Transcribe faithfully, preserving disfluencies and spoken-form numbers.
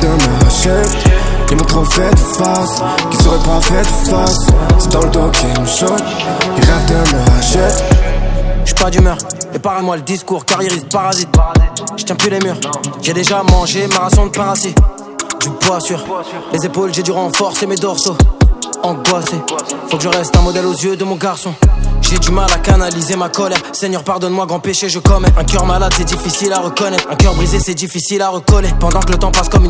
de me hacher. Ils m'ont trop fait de face, qu'ils seraient pas fait de face. C'est dans le dos qui me choque, ils rêvent de me hacher. J'suis pas d'humeur, épargne-moi le discours, carriériste parasite. J'tiens plus les murs, j'ai déjà mangé ma ration de pain rassis. Du poids sur les épaules, j'ai dû renforcer mes dorsaux. Angoissé, faut que je reste un modèle aux yeux de mon garçon. J'ai du mal à canaliser ma colère. Seigneur pardonne-moi, grand péché je commets. Un cœur malade c'est difficile à reconnaître. Un cœur brisé c'est difficile à recoller. Pendant que le temps passe comme une